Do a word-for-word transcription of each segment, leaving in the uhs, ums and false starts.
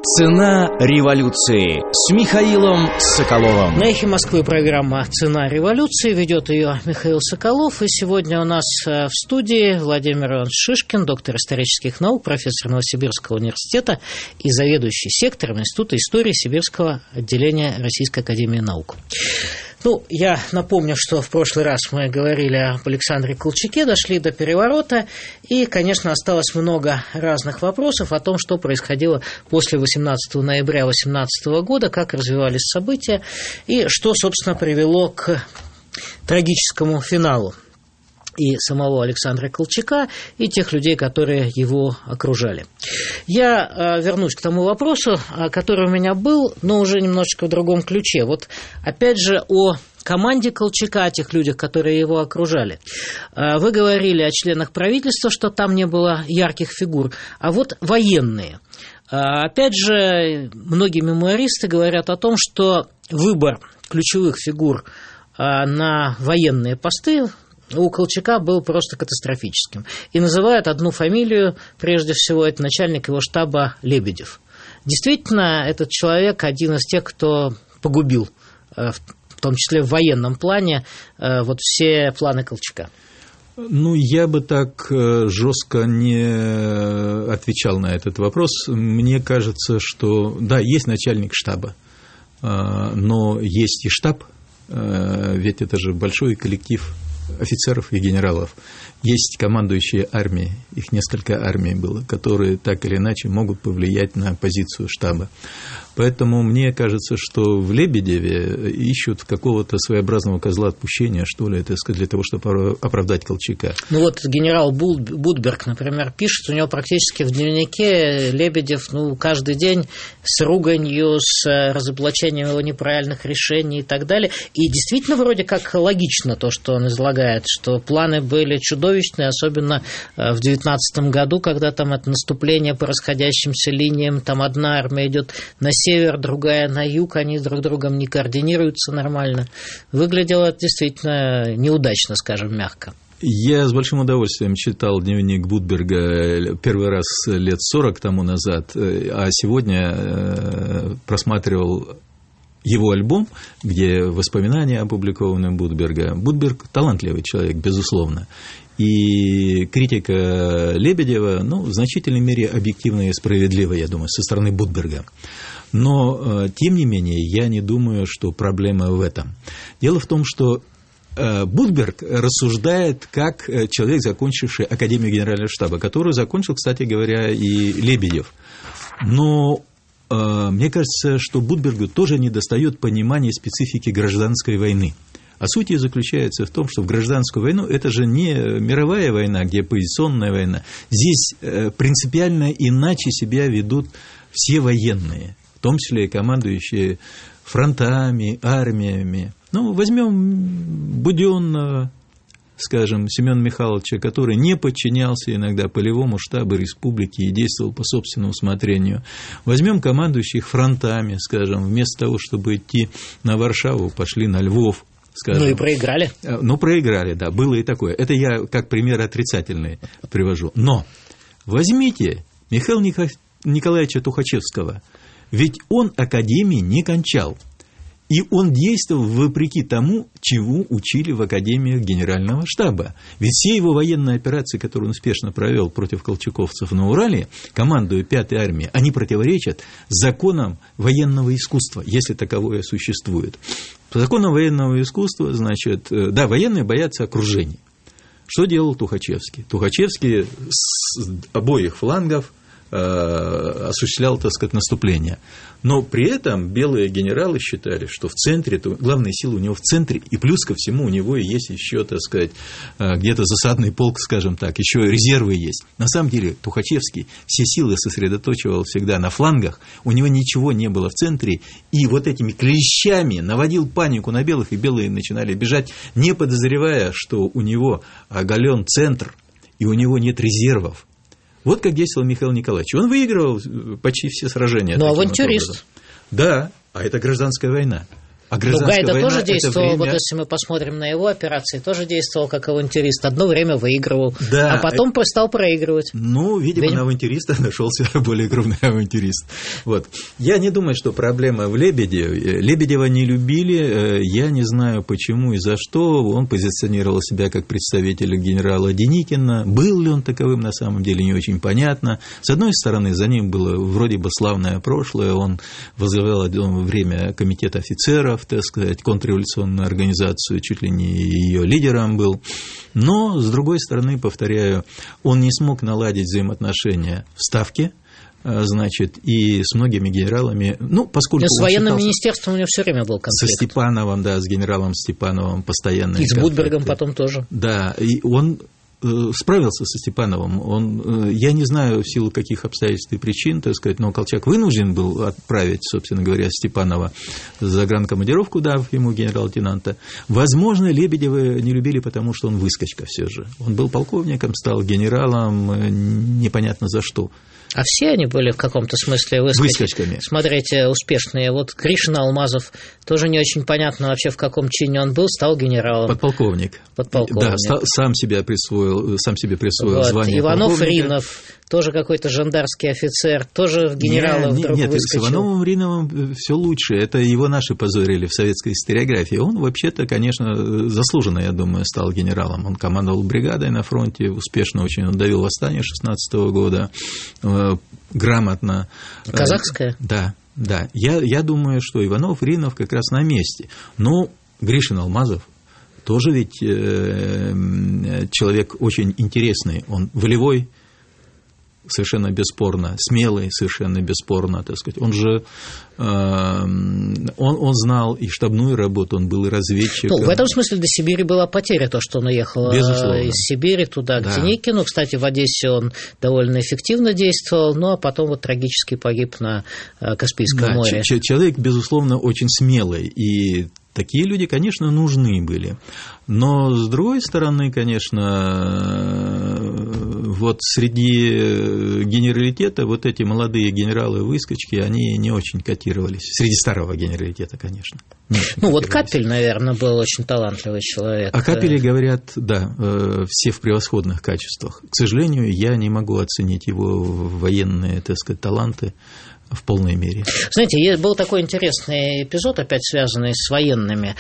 Цена революции с Михаилом Соколовым. На «Эхе Москвы» программа «Цена революции». Ведет ее Михаил Соколов. И сегодня у нас в студии Владимир Иванович Шишкин, доктор исторических наук, профессор Новосибирского университета и заведующий сектором Института истории Сибирского отделения Российской академии наук. Ну, я напомню, что в прошлый раз мы говорили об Александре Колчаке, дошли до переворота, и, конечно, осталось много разных вопросов о том, что происходило после восемнадцатого ноября восемнадцатого года, как развивались события, и что, собственно, привело к трагическому финалу и самого Александра Колчака, и тех людей, которые его окружали. Я э, вернусь к тому вопросу, который у меня был, но уже немножечко в другом ключе. Вот, опять же, о команде Колчака, о тех людях, которые его окружали. Э, вы говорили о членах правительства, что там не было ярких фигур, а вот военные. Э, опять же, многие мемуаристы говорят о том, что выбор ключевых фигур э, на военные посты у Колчака был просто катастрофическим. И называют одну фамилию, прежде всего, это начальник его штаба Лебедев. Действительно, этот человек один из тех, кто погубил, в том числе в военном плане, вот все планы Колчака. Ну, я бы так жестко не отвечал на этот вопрос. Мне кажется, что, да, есть начальник штаба, но есть и штаб, ведь это же большой коллектив офицеров и генералов. Есть командующие армией, их несколько армий было, которые так или иначе могут повлиять на позицию штаба. Поэтому мне кажется, что в Лебедеве ищут какого-то своеобразного козла отпущения, что ли, так сказать, для того, чтобы оправдать Колчака. Ну вот генерал Будберг, например, пишет, у него практически в дневнике Лебедев, ну, каждый день с руганью, с разоблачением его неправильных решений и так далее. И действительно вроде как логично то, что он излагает, что планы были чудовищные, особенно в девятнадцатом году, когда там это наступление по расходящимся линиям, там одна армия идет на север, другая на юг, они друг с другом не координируются нормально. Выглядело это действительно неудачно, скажем мягко. Я с большим удовольствием читал дневник Будберга первый раз лет сорок тому назад, а сегодня просматривал его альбом, где воспоминания опубликованы Будберга. Будберг талантливый человек, безусловно. И критика Лебедева, ну, в значительной мере объективная и справедливая, я думаю, со стороны Будберга. Но, тем не менее, я не думаю, что проблема в этом. Дело в том, что Будберг рассуждает как человек, закончивший Академию Генерального штаба, которую закончил, кстати говоря, и Лебедев. Но мне кажется, что Будбергу тоже недостает понимания специфики гражданской войны. А суть ее заключается в том, что в гражданскую войну это же не мировая война, где позиционная война. Здесь принципиально иначе себя ведут все военные, в том числе и командующие фронтами, армиями. Ну, возьмем Буденного, скажем, Семена Михайловича, который не подчинялся иногда полевому штабу республики и действовал по собственному усмотрению. Возьмем командующих фронтами, скажем, вместо того, чтобы идти на Варшаву, пошли на Львов. Скажем. Ну и проиграли. Ну, проиграли, да, было и такое. Это я как пример отрицательный привожу. Но возьмите Михаила Николаевича Тухачевского, ведь он академии не кончал. И он действовал вопреки тому, чему учили в академиях Генерального штаба. Ведь все его военные операции, которые он успешно провел против колчаковцев на Урале, командуя пятой армией, они противоречат законам военного искусства, если таковое существует. По законам военного искусства, значит, да, военные боятся окружения. Что делал Тухачевский? Тухачевский с обоих флангов осуществлял, так сказать, наступление. Но при этом белые генералы считали, что в центре, то главная сила у него в центре, и плюс ко всему у него есть еще, так сказать, где-то засадный полк, скажем так, еще резервы есть. На самом деле Тухачевский все силы сосредоточивал всегда на флангах, у него ничего не было в центре, и вот этими клещами наводил панику на белых, и белые начинали бежать, не подозревая, что у него оголен центр, и у него нет резервов. Вот как действовал Михаил Николаевич. Он выигрывал почти все сражения. Но авантюрист. Да, а это гражданская война. А гражданская Гайда война тоже действовал, время... вот если мы посмотрим на его операции, тоже действовал как авантюрист. Одно время выигрывал, да, а потом это... стал проигрывать. Ну, видимо, Видим... на авантюриста нашелся более крупный авантюрист. Вот. Я не думаю, что проблема в Лебедеве. Лебедева не любили, я не знаю почему и за что. Он позиционировал себя как представитель генерала Деникина. Был ли он таковым, на самом деле, не очень понятно. С одной стороны, за ним было вроде бы славное прошлое. Он возглавлял одно время комитет офицеров, так сказать, контрреволюционную организацию, чуть ли не ее лидером был. Но, с другой стороны, повторяю, он не смог наладить взаимоотношения в Ставке, значит, и с многими генералами, ну, поскольку... Но с военным министерством у него все время был конфликт. Со Степановым, да, с генералом Степановым постоянно. И с Будбергом потом тоже. Да, и он справился со Степановым. Он, я не знаю, в силу каких обстоятельств и причин, так сказать, но Колчак вынужден был отправить, собственно говоря, Степанова за загранкомандировку, дав ему генерал-лейтенанта. Возможно, Лебедева не любили, потому что он выскочка все же. Он был полковником, стал генералом, непонятно за что. А все они были в каком-то смысле выскочками. Смотрите, успешные. Вот Гришин Алмазов, тоже не очень понятно вообще, в каком чине он был, стал генералом. Подполковник. Подполковник. Да, сам себя присвоил, сам себе присвоил вот. звание Иванов полковника. Ринов, тоже какой-то жандарский офицер, тоже в генерала не, вдруг нет, выскочил. Нет, с Ивановым Риновым все лучше. Это его наши позорили в советской историографии. Он вообще-то, конечно, заслуженно, я думаю, стал генералом. Он командовал бригадой на фронте, успешно очень он давил восстание шестнадцатого года, грамотно. Казахское? Да, да. Я, я думаю, что Иванов, Ринов как раз на месте. Но Гришин Алмазов тоже ведь э, человек очень интересный. Он волевой, совершенно бесспорно, смелый, совершенно бесспорно, так сказать. Он же, э, он, он знал и штабную работу, он был и разведчиком. Ну, в этом смысле для Сибири была потеря, то, что он уехал Безусловно. из Сибири туда, к да. Деникину. Кстати, в Одессе он довольно эффективно действовал, ну, а потом вот трагически погиб на Каспийском да, море. Ч- человек, безусловно, очень смелый, и такие люди, конечно, нужны были. Но, с другой стороны, конечно, вот среди генералитета вот эти молодые генералы-выскочки, они не очень котировались. Среди старого генералитета, конечно. Ну, вот Капель, наверное, был очень талантливый человек. О Капеле говорят, да, все в превосходных качествах. К сожалению, я не могу оценить его военные, так сказать, таланты в полной мере. Знаете, был такой интересный эпизод, опять связанный с военными.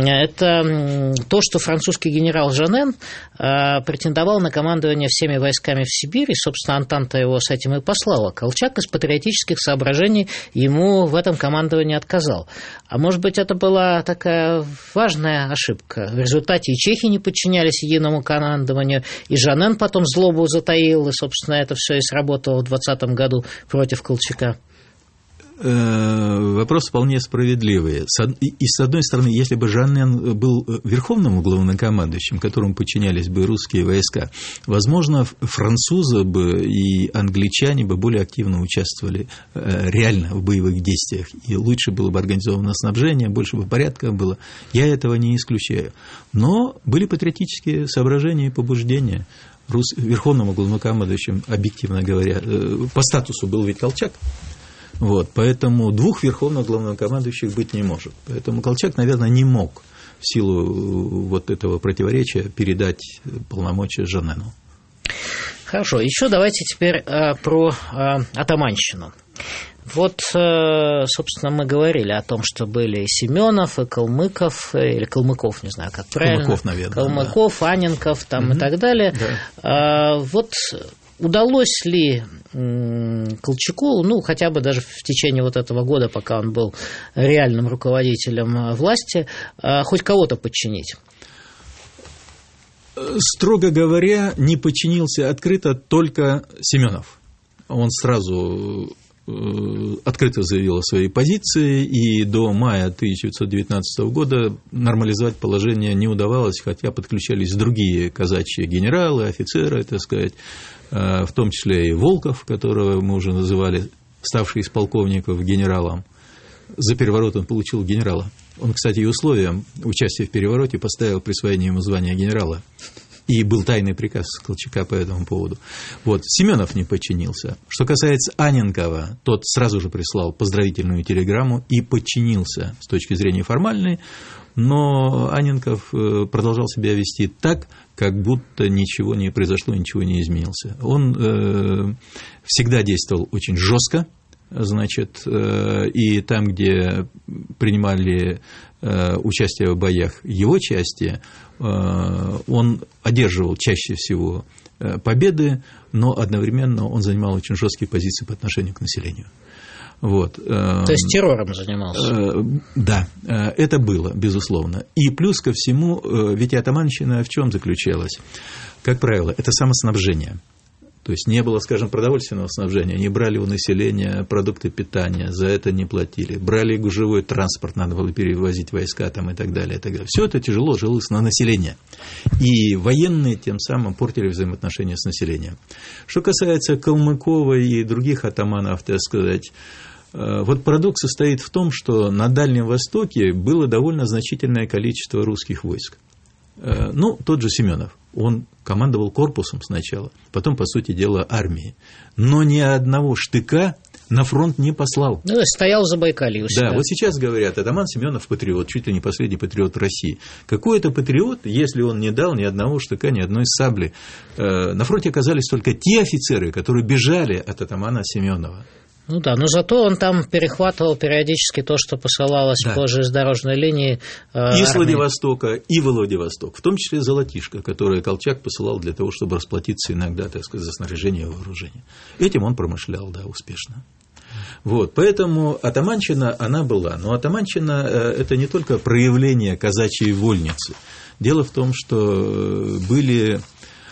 Это то, что французский генерал Жанен претендовал на командование всеми войсками в Сибири, собственно, Антанта его с этим и послала. Колчак из патриотических соображений ему в этом командовании отказал. А может быть, это была такая важная ошибка. В результате и чехи не подчинялись единому командованию, и Жанен потом злобу затаил, и, собственно, это все и сработало в двадцатом году против Колчака. Вопрос вполне справедливый. И, с одной стороны, если бы Жанен был верховным главнокомандующим, которому подчинялись бы русские войска, возможно, французы бы и англичане бы более активно участвовали реально в боевых действиях, и лучше было бы организовано снабжение, больше бы порядка было. Я этого не исключаю. Но были патриотические соображения и побуждения. Рус... Верховным главнокомандующим, объективно говоря, по статусу был ведь Колчак. Вот, поэтому двух верховных главнокомандующих быть не может. Поэтому Колчак, наверное, не мог в силу вот этого противоречия передать полномочия Жанену. Хорошо, еще давайте теперь э, про э, атаманщину. Вот, э, собственно, мы говорили о том, что были и Семенов, и Калмыков, или Калмыков, не знаю, как правильно. Калмыков, наверное. Калмыков, да. Анненков там, угу. и так далее. Да. Э, вот удалось ли Колчаку, ну, хотя бы даже в течение вот этого года, пока он был реальным руководителем власти, хоть кого-то подчинить? Строго говоря, не подчинился открыто только Семенов. Он сразу открыто заявил о своей позиции, и до мая тысяча девятьсот девятнадцатого года нормализовать положение не удавалось, хотя подключались другие казачьи генералы, офицеры, так сказать, в том числе и Волков, которого мы уже называли, ставший из полковников генералом. За переворот он получил генерала. Он, кстати, и условием участия в перевороте поставил присвоение ему звания генерала. И был тайный приказ Колчака по этому поводу. Вот, Семенов не подчинился. Что касается Анненкова, тот сразу же прислал поздравительную телеграмму и подчинился с точки зрения формальной, но Анненков продолжал себя вести так, как будто ничего не произошло, ничего не изменился. Он э, всегда действовал очень жестко, значит, э, и там, где принимали э, участие в боях его части, э, он одерживал чаще всего э, победы, но одновременно он занимал очень жесткие позиции по отношению к населению. Вот. То есть террором занимался? Да, это было, безусловно. И плюс ко всему, ведь атаманщина в чем заключалась? Как правило, это самоснабжение. То есть не было, скажем, продовольственного снабжения, они брали у населения продукты питания, за это не платили, брали гужевой транспорт, надо было перевозить войска там, и так далее, и так далее. Все это тяжело жилось на население. И военные тем самым портили взаимоотношения с населением. Что касается Калмыкова и других атаманов, так сказать, вот парадокс состоит в том, что на Дальнем Востоке было довольно значительное количество русских войск. Ну, тот же Семенов, он командовал корпусом сначала, потом, по сути дела, армией, но ни одного штыка на фронт не послал. Ну, стоял за Байкалье у себя. Да, вот сейчас говорят, атаман Семенов патриот, чуть ли не последний патриот России. Какой это патриот, если он не дал ни одного штыка, ни одной сабли? На фронте оказались только те офицеры, которые бежали от атамана Семенова. Ну да, но зато он там перехватывал периодически то, что посылалось да. по железнодорожной линии. Э, и с Владивостока, и во Владивосток, в том числе золотишко, которое Колчак посылал для того, чтобы расплатиться иногда, так сказать, за снаряжение и вооружение. Этим он промышлял, да, успешно. Вот, поэтому атаманщина, она была. Но атаманщина – это не только проявление казачьей вольницы. Дело в том, что были…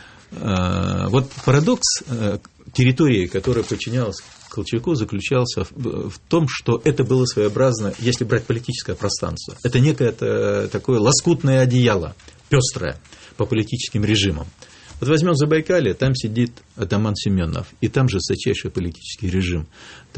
Вот парадокс территории, которая подчинялась Колчаку, заключался в том, что это было своеобразно, если брать политическое пространство, это некое такое лоскутное одеяло, пестрое по политическим режимам. Вот возьмем Забайкалье, там сидит атаман Семенов, и там же жесточайший политический режим.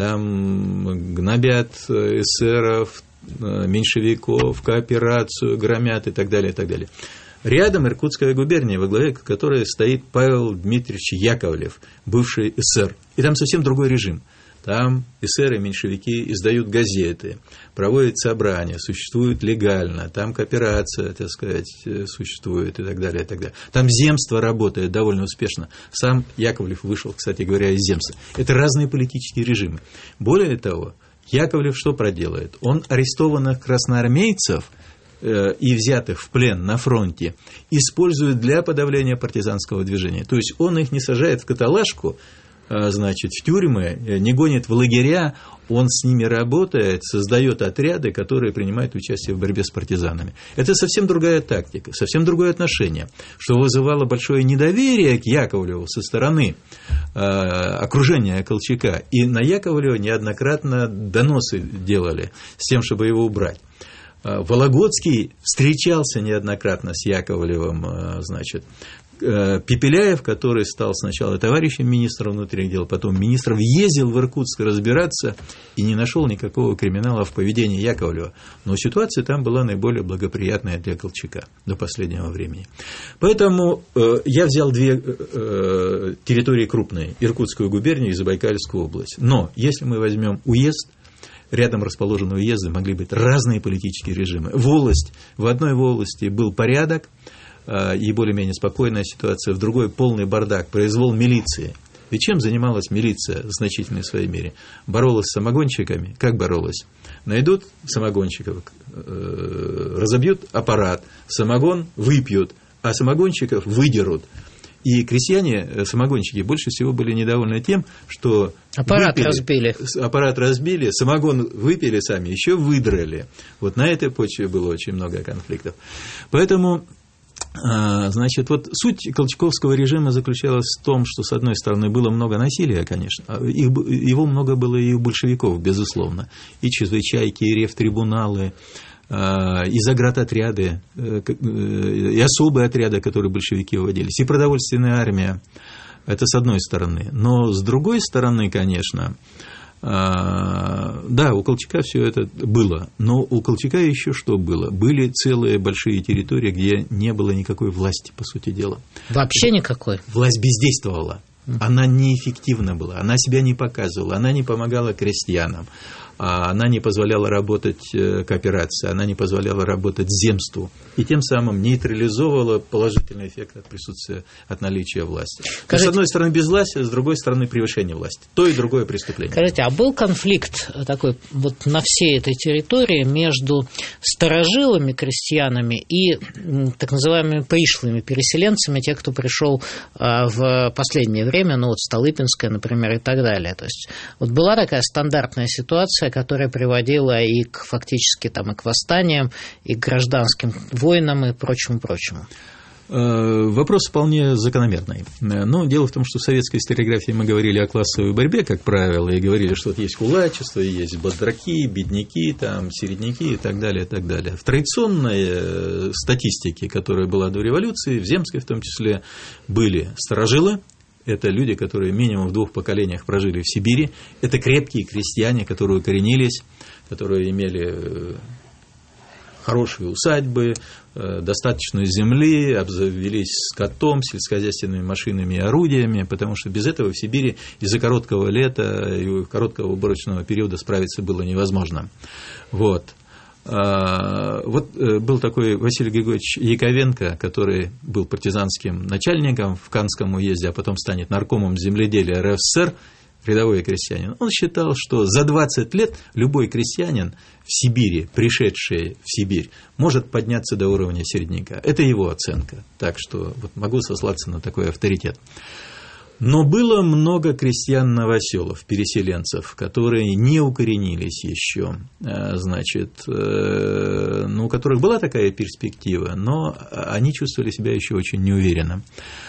Там гнобят эсеров, меньшевиков, кооперацию, громят и так далее, и так далее. Рядом Иркутская губерния, во главе которой стоит Павел Дмитриевич Яковлев, бывший эсер. И там совсем другой режим. Там эсеры, меньшевики издают газеты, проводят собрания, существуют легально, там кооперация, так сказать, существует и так далее, и так далее. Там земство работает довольно успешно. Сам Яковлев вышел, кстати говоря, из земства. Это разные политические режимы. Более того, Яковлев что проделает? Он арестованных красноармейцев и взятых в плен на фронте использует для подавления партизанского движения. То есть он их не сажает в каталажку, значит, в тюрьмы, не гонит в лагеря, он с ними работает, создает отряды, которые принимают участие в борьбе с партизанами. Это совсем другая тактика, совсем другое отношение, что вызывало большое недоверие к Яковлеву со стороны э, окружения Колчака. И на Яковлева неоднократно доносы делали с тем, чтобы его убрать. Вологодский встречался неоднократно с Яковлевым, значит, Пепеляев, который стал сначала товарищем министра внутренних дел, потом министром, ездил в Иркутск разбираться и не нашел никакого криминала в поведении Яковлева. Но ситуация там была наиболее благоприятная для Колчака до последнего времени. Поэтому э, я взял две э, территории крупные, Иркутскую губернию и Забайкальскую область. Но если мы возьмем уезд, рядом расположенные уезды могли быть разные политические режимы. Волость, в одной волости был порядок и более-менее спокойная ситуация, в другой полный бардак, произвол милиции. И чем занималась милиция в значительной своей мере? Боролась с самогонщиками. Как боролась? Найдут самогонщиков, разобьют аппарат, самогон выпьют, а самогонщиков выдерут. И крестьяне, самогонщики, больше всего были недовольны тем, что аппарат выпили, разбили. Аппарат разбили, самогон выпили сами, еще выдрали. Вот на этой почве было очень много конфликтов. Поэтому, значит, вот суть колчаковского режима заключалась в том, что, с одной стороны, было много насилия, конечно, его много было и у большевиков, безусловно, и чрезвычайки, и ревтрибуналы, и заградотряды, и особые отряды, которые большевики вводились, и продовольственная армия. Это с одной стороны. Но с другой стороны, конечно, да, у Колчака все это было, но у Колчака еще что было? Были целые большие территории, где не было никакой власти, по сути дела. Вообще никакой? Власть бездействовала. Она неэффективна была, она себя не показывала, она не помогала крестьянам, она не позволяла работать кооперации, она не позволяла работать земству, и тем самым нейтрализовывала положительный эффект от присутствия, от наличия власти. Скажите, с одной стороны безвластие, с другой стороны превышение власти. То и другое преступление. Скажите, а был конфликт такой вот на всей этой территории между старожилами крестьянами и так называемыми пришлыми переселенцами, те, кто пришел в последнее время, ну вот Столыпинская, например, и так далее. То есть вот была такая стандартная ситуация, которая приводила и к фактически там, и к восстаниям, и к гражданским войнам и прочему-прочему. Вопрос вполне закономерный. Но дело в том, что в советской историографии мы говорили о классовой борьбе, как правило, и говорили, что вот есть кулачество, есть батраки, бедняки, там, середняки и так далее, и так далее. В традиционной статистике, которая была до революции, в земской в том числе, были старожилы. Это люди, которые минимум в двух поколениях прожили в Сибири. Это крепкие крестьяне, которые укоренились, которые имели хорошие усадьбы, достаточно земли, обзавелись скотом, сельскохозяйственными машинами и орудиями, потому что без этого в Сибири из-за короткого лета и короткого уборочного периода справиться было невозможно. Вот. Вот был такой Василий Григорьевич Яковенко, который был партизанским начальником в Канском уезде, а потом станет наркомом земледелия РСФСР, рядовой крестьянин. Он считал, что за двадцать лет любой крестьянин в Сибири, пришедший в Сибирь, может подняться до уровня середняка. Это его оценка. Так что вот могу сослаться на такой авторитет. Но было много крестьян-новоселов, переселенцев, которые не укоренились еще, значит, ну, у которых была такая перспектива, но они чувствовали себя еще очень неуверенно.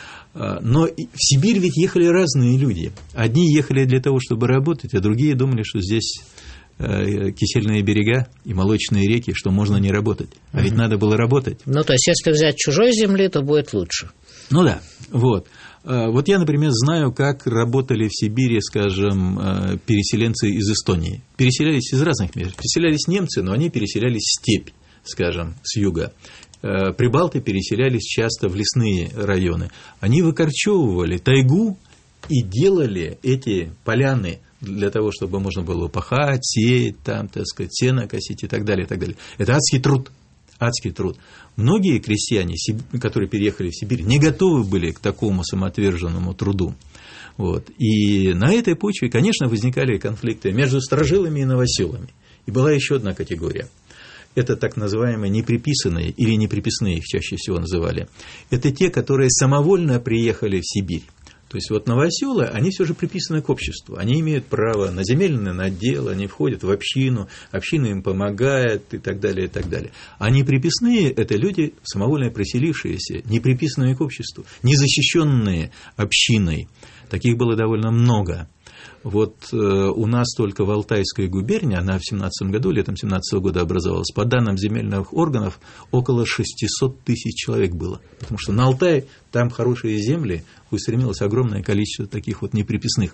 Но в Сибирь ведь ехали разные люди. Одни ехали для того, чтобы работать, а другие думали, что здесь кисельные берега и молочные реки, что можно не работать. А ведь надо было работать. Ну, то есть, если взять чужой земли, то будет лучше. Ну да, вот. Вот я, например, знаю, как работали в Сибири, скажем, переселенцы из Эстонии. Переселялись из разных мест. Переселялись немцы, но они переселялись в степь, скажем, с юга. Прибалты переселялись часто в лесные районы. Они выкорчевывали тайгу и делали эти поляны для того, чтобы можно было пахать, сеять, там, так сказать, сено косить и так далее, и так далее. Это адский труд. Адский труд. Многие крестьяне, которые переехали в Сибирь, не готовы были к такому самоотверженному труду. Вот. И на этой почве, конечно, возникали конфликты между старожилами и новоселами. И была еще одна категория. Это так называемые неприписанные или неприписные, их чаще всего называли. Это те, которые самовольно приехали в Сибирь. То есть, вот новоселы, они все же приписаны к обществу. Они имеют право на земельный надел, они входят в общину, община им помогает и так далее, и так далее. А неприписные – это люди, самовольно приселившиеся, не приписанные к обществу, не защищенные общиной. Таких было довольно много. Вот э, у нас только в Алтайской губернии, она в семнадцатом году, летом семнадцатого года образовалась, по данным земельных органов, около шестьсот тысяч человек было. Потому что на Алтае, там хорошие земли, устремилось огромное количество таких вот неприписных.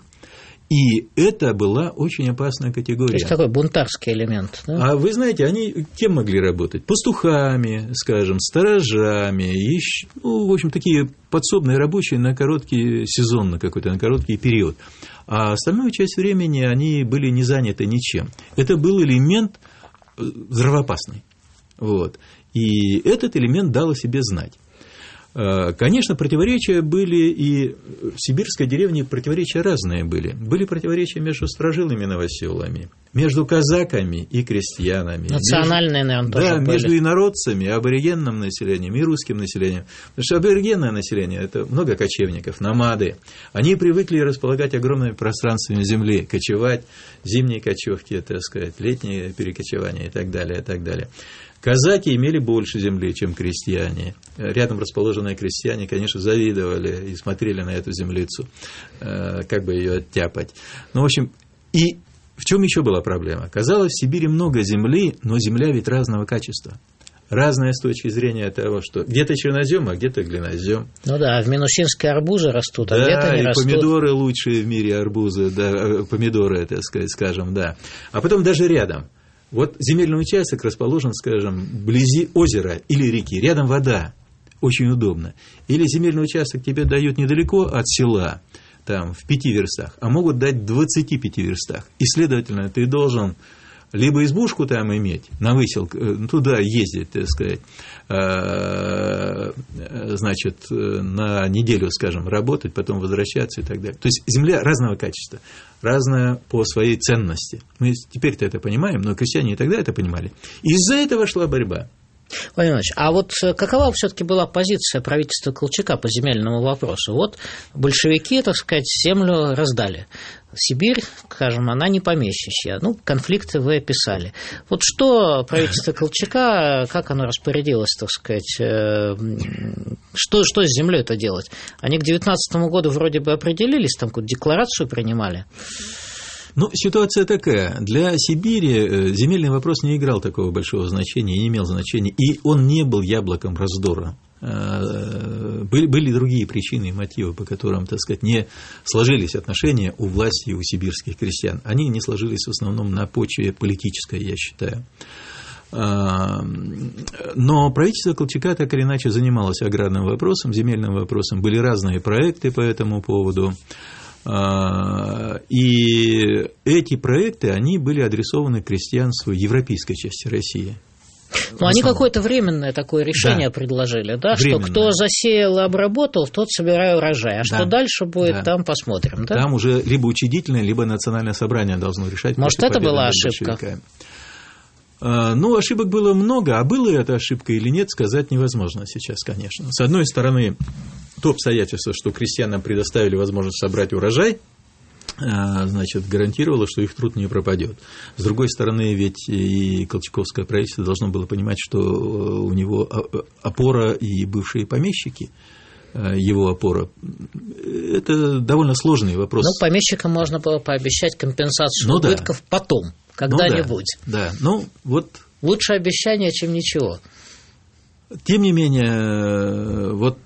И это была очень опасная категория. То есть такой бунтарский элемент, да? А вы знаете, они кем могли работать? Пастухами, скажем, сторожами, еще, ну, в общем, такие подсобные рабочие на короткий сезон, на какой-то, на короткий период. А остальную часть времени они были не заняты ничем. Это был элемент взрывоопасный. Вот. И этот элемент дал о себе знать. Конечно, противоречия были, и в сибирской деревне противоречия разные были. Были противоречия между сторожилами и новоселами, между казаками и крестьянами. Национальные, между, наверное, тоже да, были. между инородцами, аборигенным населением и русским населением. Потому что аборигенное население – это много кочевников, номады. Они привыкли располагать огромными пространствами земли, кочевать, зимние кочевки, так сказать, летние перекочевания и так далее, и так далее. Казаки имели больше земли, чем крестьяне. Рядом расположенные крестьяне, конечно, завидовали и смотрели на эту землицу, как бы ее оттяпать. Ну, в общем, и в чем еще была проблема? Казалось, в Сибири много земли, но земля ведь разного качества. Разная с точки зрения того, что где-то чернозем, а где-то глинозем. Ну да, в Минусинске арбузы растут, а да, где-то не и растут. Помидоры лучшие в мире арбузы, да, помидоры, так сказать, скажем, да. А потом даже рядом. Вот земельный участок расположен, скажем, вблизи озера или реки, рядом вода, очень удобно. Или земельный участок тебе дают недалеко от села, там, в пяти верстах, а могут дать в двадцати пяти верстах. И, следовательно, ты должен либо избушку там иметь, на выселку, туда ездить, так сказать, значит, на неделю, скажем, работать, потом возвращаться и так далее. То есть земля разного качества, разная по своей ценности. Мы теперь-то это понимаем, но крестьяне и тогда это понимали. Из-за этого шла борьба. Владимир Иванович, а вот какова все-таки была позиция правительства Колчака по земельному вопросу? Вот большевики, так сказать, землю раздали. Сибирь, скажем, она не помещичья. Ну, конфликты вы описали. Вот что правительство Колчака, как оно распорядилось, так сказать, что, что с землей-то делать? Они к девятнадцатому году вроде бы определились, там какую-то декларацию принимали. Ну, ситуация такая. Для Сибири земельный вопрос не играл такого большого значения, не имел значения, и он не был яблоком раздора. Были, были другие причины и мотивы, по которым, так сказать, не сложились отношения у власти и у сибирских крестьян. Они не сложились в основном на почве политической, я считаю. Но правительство Колчака так или иначе занималось аграрным вопросом, земельным вопросом. Были разные проекты по этому поводу. И эти проекты, они были адресованы крестьянству европейской части России. Ну, они какое-то временное такое решение да. предложили, да, временное. Что кто засеял и обработал, тот собирает урожай, а да. что дальше будет, да. там посмотрим. Да? Там уже либо учредительное, либо национальное собрание должно решать. Может, это была ошибка? Ну, ошибок было много, а было это ошибка или нет, сказать невозможно сейчас, конечно. С одной стороны, то обстоятельство, что крестьянам предоставили возможность собрать урожай, значит, гарантировало, что их труд не пропадет. С другой стороны, ведь и колчаковское правительство должно было понимать, что у него опора и бывшие помещики, его опора, это довольно сложный вопрос. Ну, помещикам можно было пообещать компенсацию ну, убытков да. потом, когда-нибудь. Ну, да, да, ну вот. Лучше обещание, чем ничего. Тем не менее, вот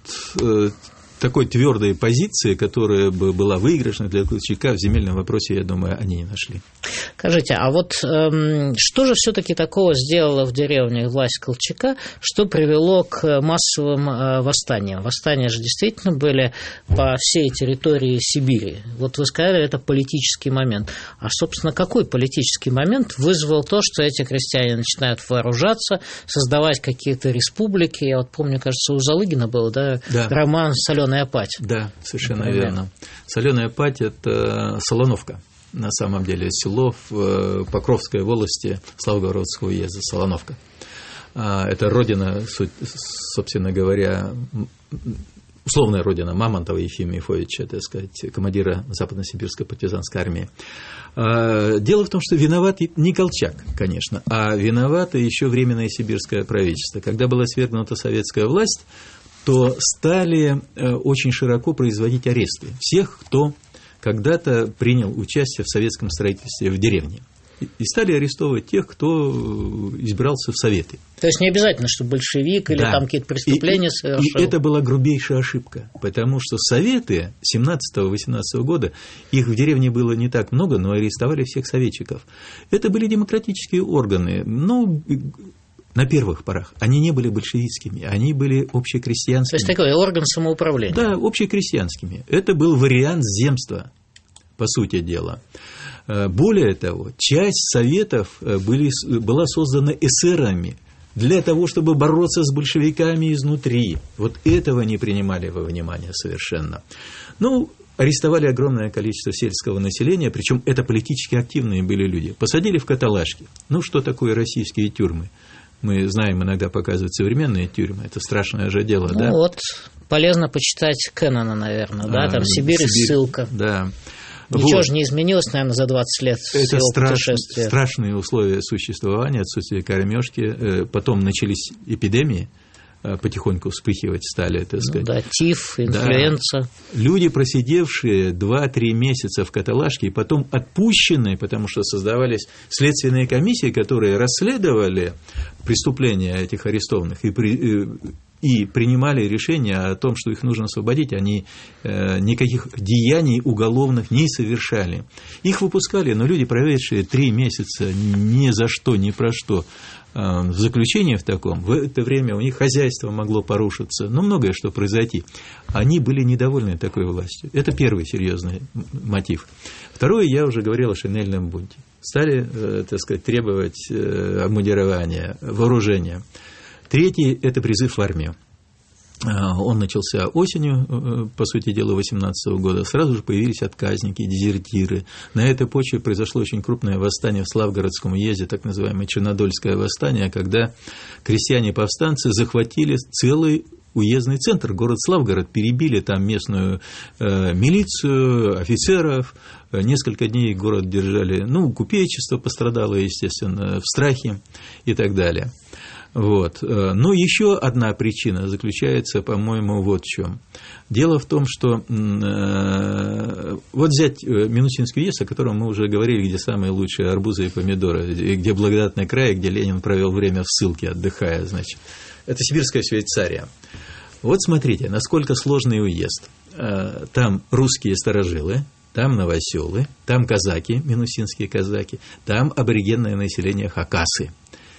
такой твердой позиции, которая бы была выигрышной для Колчака в земельном вопросе, я думаю, они не нашли. Скажите, а вот эм, что же все-таки такого сделала в деревнях власть Колчака, что привело к массовым э, восстаниям? Восстания же действительно были по всей территории Сибири. Вот вы сказали, это политический момент. А, собственно, какой политический момент вызвал то, что эти крестьяне начинают вооружаться, создавать какие-то республики? Я вот помню, кажется, у Залыгина был, да, да. роман «Соленая пать». Да, совершенно Например. верно. «Соленая пать» – это Солоновка. На самом деле, село в Покровской волости Славгородского уезда, Солоновка. Это родина, собственно говоря, условная родина Мамонтова Ефимия Ефимовича, так сказать, командира Западно-Сибирской партизанской армии. Дело в том, что виноват не Колчак, конечно, а виновато еще Временное сибирское правительство. Когда была свергнута советская власть, то стали очень широко производить аресты всех, кто когда-то принял участие в советском строительстве в деревне. И стали арестовывать тех, кто избирался в советы. То есть не обязательно, что большевик или да. там какие-то преступления и, совершил. И это была грубейшая ошибка, потому что советы семнадцатого-восемнадцатого года, их в деревне было не так много, но арестовали всех советчиков. Это были демократические органы, ну, на первых порах. Они не были большевистскими, они были общекрестьянскими. То есть такой орган самоуправления. Да, общекрестьянскими. Это был вариант земства, по сути дела. Более того, часть советов были, была создана эсерами для того, чтобы бороться с большевиками изнутри. Вот этого не принимали во внимание совершенно. Ну, арестовали огромное количество сельского населения, причем это политически активные были люди. Посадили в каталажки. Ну, что такое российские тюрьмы? Мы знаем, иногда показывают современные тюрьмы. Это страшное же дело, ну, да? Вот, полезно почитать Кеннона, наверное, да? Там Сибирь, Сибирь ссылка. Да. Ничего вот. же не изменилось, наверное, за двадцать лет Это его страш... путешествия. страшные условия существования, отсутствие кормежки. Потом начались эпидемии. потихоньку вспыхивать стали, так сказать. Ну, да, тиф, инфлюенция. Да. Люди, просидевшие два-три месяца в каталажке и потом отпущенные, потому что создавались следственные комиссии, которые расследовали преступления этих арестованных и при, и принимали решение о том, что их нужно освободить, они э, никаких деяний уголовных не совершали. Их выпускали, но люди, проведшие три месяца ни за что, ни про что, э, в заключении в таком, в это время у них хозяйство могло порушиться, но многое что произойти. Они были недовольны такой властью. Это первый серьезный мотив. Второе, я уже говорил о шинельном бунте. Стали, э, так сказать, требовать э, обмундирования, вооружения. Третий – это призыв в армию. Он начался осенью, по сути дела, две тысячи восемнадцатого года. Сразу же появились отказники, дезертиры. На этой почве произошло очень крупное восстание в Славгородском уезде, так называемое Чернодольское восстание, когда крестьяне-повстанцы захватили целый уездный центр, город Славгород, перебили там местную э, милицию, офицеров. Несколько дней город держали, ну, купечество пострадало, естественно, в страхе и так далее. Вот. Но еще одна причина заключается, по-моему, вот в чем. Дело в том, что э, вот взять Минусинский уезд, о котором мы уже говорили, где самые лучшие арбузы и помидоры, где благодатный край, где Ленин провел время в ссылке, отдыхая, значит. Это Сибирская Швейцария. Вот смотрите, насколько сложный уезд. Там русские старожилы, там новоселы, там казаки, минусинские казаки, там аборигенное население хакасы.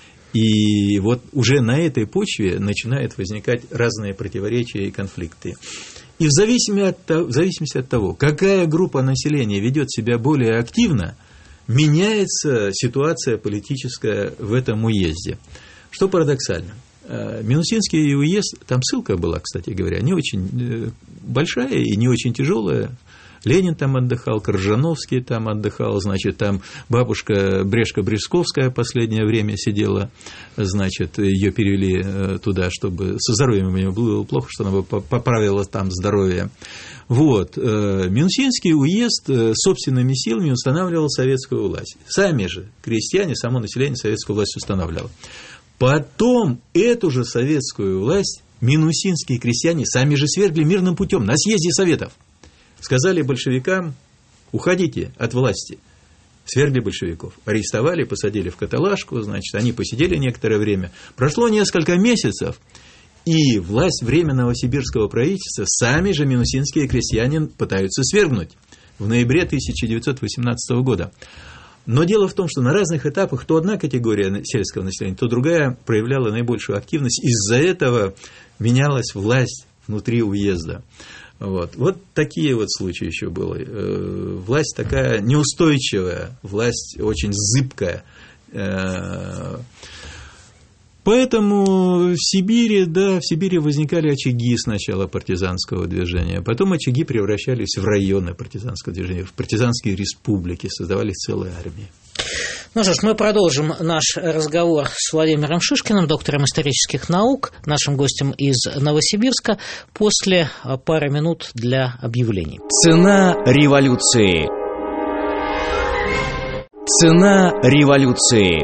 И вот уже на этой почве начинают возникать разные противоречия и конфликты. И в зависимости от того, в зависимости от того, какая группа населения ведет себя более активно, меняется ситуация политическая в этом уезде. Что парадоксально. Минусинский уезд, там ссылка была, кстати говоря, не очень большая и не очень тяжелая. Ленин там отдыхал, Коржановский там отдыхал, значит, там бабушка Брешко-Брешковская последнее время сидела, значит, ее перевели туда, чтобы со здоровьем у нее было плохо, что она поправила там здоровье. Вот. Минусинский уезд собственными силами устанавливал советскую власть. Сами же крестьяне, само население советскую власть устанавливало. Потом эту же советскую власть минусинские крестьяне сами же свергли мирным путем на съезде Советов. Сказали большевикам: уходите от власти. Свергли большевиков, арестовали, посадили в каталажку, значит, они посидели некоторое время. Прошло несколько месяцев, и власть Временного сибирского правительства сами же минусинские крестьяне пытаются свергнуть в ноябре тысяча девятьсот восемнадцатого года. Но дело в том, что на разных этапах то одна категория сельского населения, то другая проявляла наибольшую активность. Из-за этого менялась власть внутри уезда. Вот. Вот такие вот случаи еще были. Власть такая неустойчивая, власть очень зыбкая. Поэтому в Сибири, да, в Сибири возникали очаги сначала партизанского движения, потом очаги превращались в районы партизанского движения, в партизанские республики, создавались целые армии. Ну что ж, мы продолжим наш разговор с Владимиром Шишкиным, доктором исторических наук, нашим гостем из Новосибирска, после пары минут для объявлений. Цена революции. Цена революции.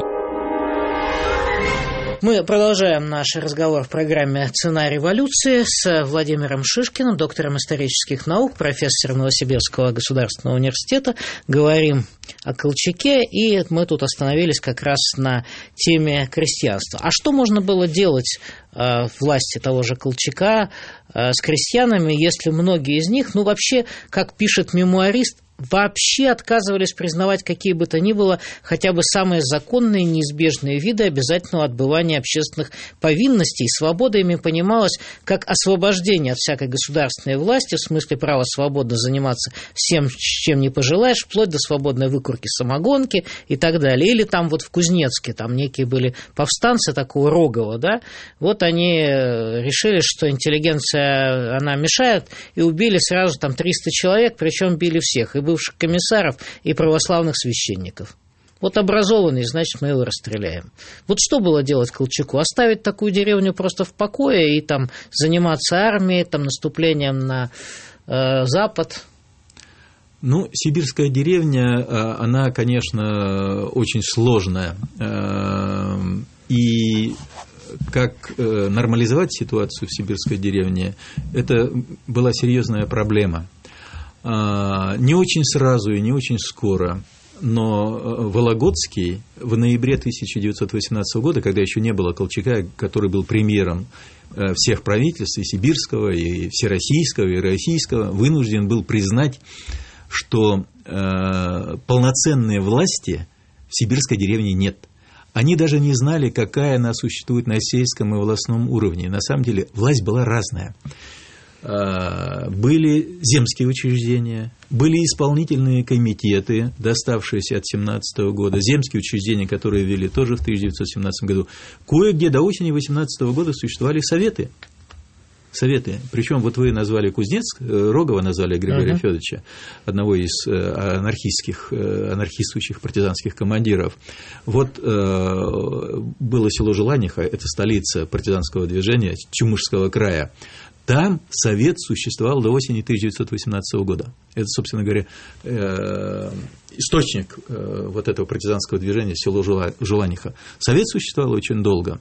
Мы продолжаем наш разговор в программе «Цена революции» с Владимиром Шишкиным, доктором исторических наук, профессором Новосибирского государственного университета. Говорим о Колчаке, и мы тут остановились как раз на теме крестьянства. А что можно было делать э, власти того же Колчака э, с крестьянами, если многие из них, ну вообще, как пишет мемуарист, вообще отказывались признавать какие бы то ни было хотя бы самые законные неизбежные виды обязательного отбывания общественных повинностей. Свобода ими понималась как освобождение от всякой государственной власти, в смысле права свободно заниматься всем, чем не пожелаешь, вплоть до свободной выкурки самогонки и так далее. Или там вот в Кузнецке, там некие были повстанцы такого Рогова, да, вот они решили, что интеллигенция, она мешает, и убили сразу там триста человек, причем били всех, и бывших комиссаров, и православных священников. Вот образованный, значит, мы его расстреляем. Вот что было делать Колчаку? Оставить такую деревню просто в покое и там заниматься армией, там, наступлением на э, Запад? Ну, сибирская деревня, она, конечно, очень сложная. И как нормализовать ситуацию в сибирской деревне, это была серьезная проблема. Не очень сразу и не очень скоро, но Вологодский в ноябре тысяча девятьсот восемнадцатого года, когда еще не было Колчака, который был премьером всех правительств, и сибирского, и всероссийского, и российского, вынужден был признать, что полноценной власти в сибирской деревне нет. Они даже не знали, какая она существует на сельском и волостном уровне. На самом деле власть была разная. Были земские учреждения, были исполнительные комитеты, доставшиеся от семнадцатого года, земские учреждения, которые ввели тоже в тысяча девятьсот семнадцатом году. Кое-где до осени восемнадцатого года существовали советы. Советы. Причем вот вы назвали Кузнецк, Рогова назвали Григория uh-huh. Федоровича, одного из анархистских, анархистующих партизанских командиров. Вот было село Желаниха, это столица партизанского движения Чумышского края. Там совет существовал до осени тысяча девятьсот восемнадцатого года. Это, собственно говоря, источник вот этого партизанского движения, село Желаниха. Совет существовал очень долго.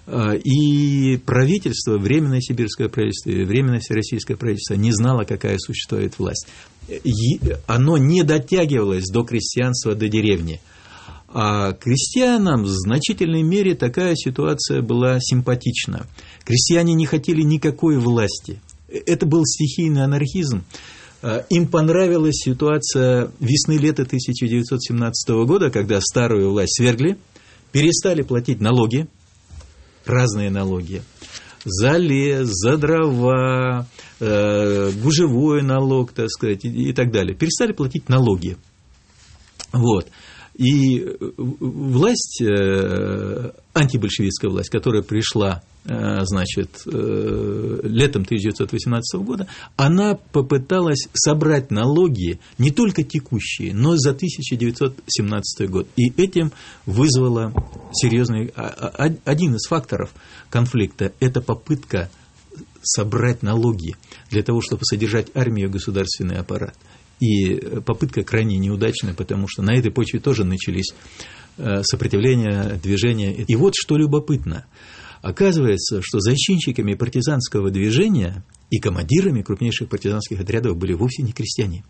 И правительство, Временное сибирское правительство, Временное всероссийское правительство не знало, какая существует власть. Оно не дотягивалось до крестьянства, до деревни. А крестьянам в значительной мере такая ситуация была симпатична. Крестьяне не хотели никакой власти. Это был стихийный анархизм. Им понравилась ситуация весны-лета тысяча девятьсот семнадцатого года, когда старую власть свергли, перестали платить налоги, разные налоги, за лес, за дрова, гужевой налог, так сказать, и так далее. Перестали платить налоги. Вот. И власть, антибольшевистская власть, которая пришла, значит, летом тысяча девятьсот восемнадцатого года, она попыталась собрать налоги не только текущие, но и за тысяча девятьсот семнадцатый год. И этим вызвало серьезный... Один из факторов конфликта – это попытка собрать налоги для того, чтобы содержать армию и государственный аппарат. И попытка крайне неудачная, потому что на этой почве тоже начались сопротивления, движения. И вот что любопытно. Оказывается, что зачинщиками партизанского движения и командирами крупнейших партизанских отрядов были вовсе не крестьяне.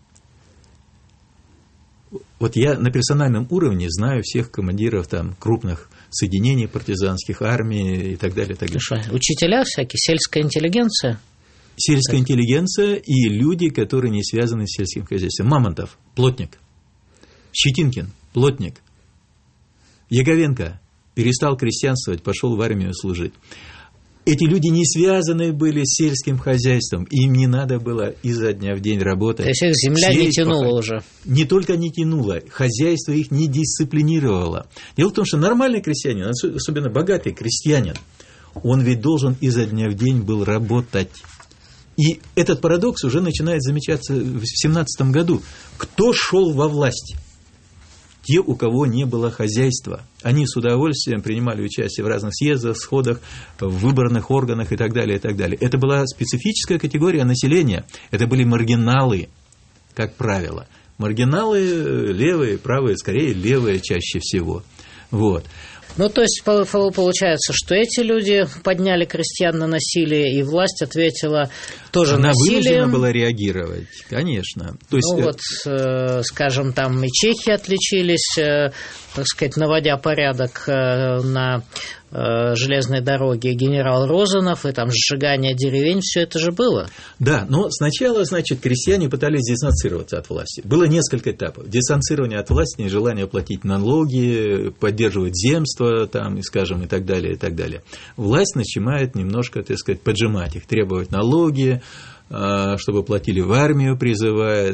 Вот я на персональном уровне знаю всех командиров там, крупных соединений партизанских, армий и так далее. Так далее. Хорошо. Учителя всякие, сельская интеллигенция? Сельская интеллигенция и люди, которые не связаны с сельским хозяйством. Мамонтов – плотник. Щетинкин – плотник. Яговенко перестал крестьянствовать, пошел в армию служить. Эти люди не связаны были с сельским хозяйством, им не надо было изо дня в день работать. То есть их земля не тянула пока. Уже? Не только не тянула, хозяйство их не дисциплинировало. Дело в том, что нормальный крестьянин, особенно богатый крестьянин, он ведь должен изо дня в день был работать. И этот парадокс уже начинает замечаться в семнадцатом году. Кто шел во власть? Те, у кого не было хозяйства. Они с удовольствием принимали участие в разных съездах, сходах, в выборных органах и так далее, и так далее. Это была специфическая категория населения. Это были маргиналы, как правило. Маргиналы левые, правые, скорее левые чаще всего. Вот. Ну, то есть, получается, что эти люди подняли крестьян на насилие, и власть ответила тоже Она насилием. Она вынуждена была реагировать, конечно. То есть... Ну, вот, э, скажем, там и чехи отличились, э, так сказать, наводя порядок э, на э, железной дороге, генерал Розанов, и там сжигание деревень, все это же было. Да, но сначала, значит, крестьяне пытались дистанцироваться от власти. Было несколько этапов. Дистанцирование от власти, нежелание платить налоги, поддерживать земство, там, и, скажем, и так далее, и так далее. Власть начинает немножко, так сказать, поджимать их, требовать налоги, чтобы платили в армию, призывает.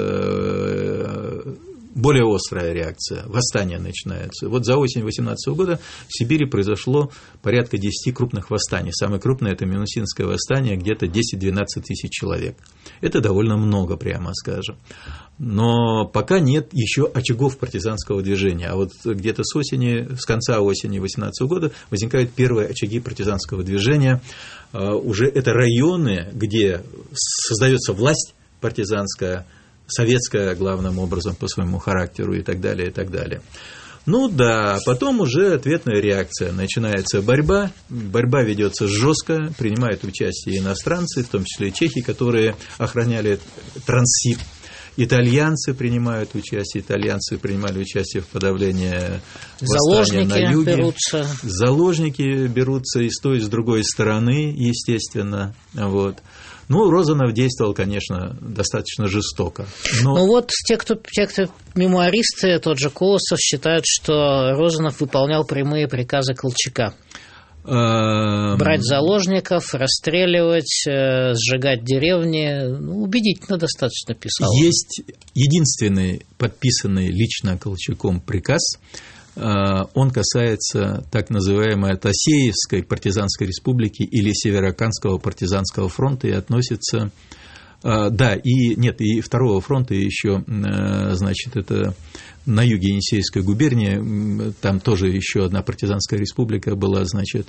Более острая реакция, восстание начинается. Вот за осень восемнадцатого года в Сибири произошло порядка десяти крупных восстаний. Самое крупное – это Минусинское восстание, где-то десять-двенадцать тысяч человек. Это довольно много, прямо скажем. Но пока нет еще очагов партизанского движения. А вот где-то с осени, с конца осени восемнадцатого года возникают первые очаги партизанского движения. Уже это районы, где создается власть партизанская, советская, главным образом, по своему характеру и так далее, и так далее. Ну да, потом уже ответная реакция. Начинается борьба, борьба ведется жестко, принимают участие иностранцы, в том числе и чехи, которые охраняли транзит. Итальянцы принимают участие, итальянцы принимали участие в подавлении восстания на юге. Берутся. Заложники берутся и с той, и с другой стороны, естественно. Вот. Ну, Розанов действовал, конечно, достаточно жестоко. Но... Ну вот те кто, те, кто мемуаристы, тот же Колосов, считают, что Розанов выполнял прямые приказы Колчака. Брать заложников, расстреливать, сжигать деревни. Ну, убедительно достаточно писал. Есть единственный подписанный лично Колчаком приказ. Он касается так называемой Тассеевской партизанской республики или Североканского партизанского фронта и относится... Да, и нет, и второго фронта еще, значит, это на юге Енисейской губернии, там тоже еще одна партизанская республика была, значит,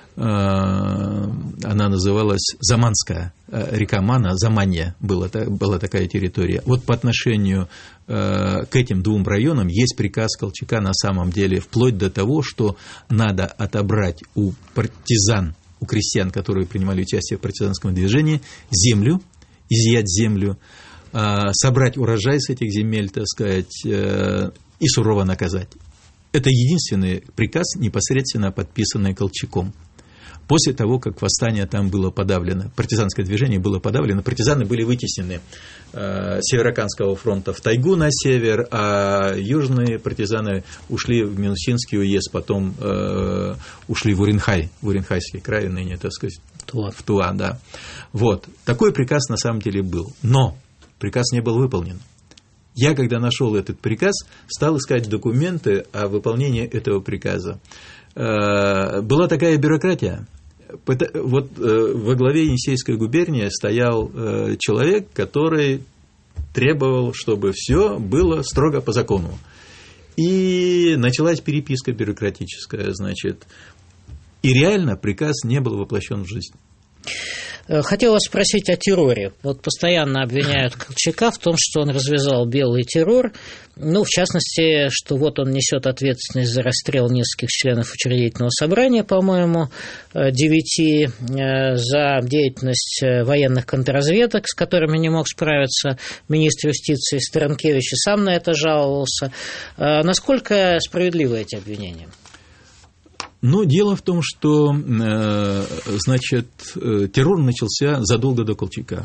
она называлась Заманская, река Мана, Заманья была, была такая территория. Вот по отношению к этим двум районам есть приказ Колчака на самом деле, вплоть до того, что надо отобрать у партизан, у крестьян, которые принимали участие в партизанском движении, землю, изъять землю, собрать урожай с этих земель, так сказать, и сурово наказать. Это единственный приказ, непосредственно подписанный Колчаком. После того, как восстание там было подавлено, партизанское движение было подавлено, партизаны были вытеснены с Североканского фронта в тайгу на север, а южные партизаны ушли в Минусинский уезд, потом э, ушли в Уренхай, в Уренхайский край, ныне, так сказать, Туа. в Туа, да. Вот. Такой приказ на самом деле был, но приказ не был выполнен. Я, когда нашел этот приказ, стал искать документы о выполнении этого приказа. Была такая бюрократия. Вот во главе Енисейской губернии стоял человек, который требовал, чтобы все было строго по закону. И началась переписка бюрократическая, значит. И реально приказ не был воплощен в жизнь. Хотел вас спросить о терроре. Вот постоянно обвиняют Колчака в том, что он развязал белый террор. Ну, в частности, что вот он несет ответственность за расстрел нескольких членов учредительного собрания, по-моему, девяти, за деятельность военных контрразведок, с которыми не мог справиться министр юстиции Старенкевич, и сам на это жаловался. Насколько справедливы эти обвинения? Но дело в том, что, значит, террор начался задолго до Колчака.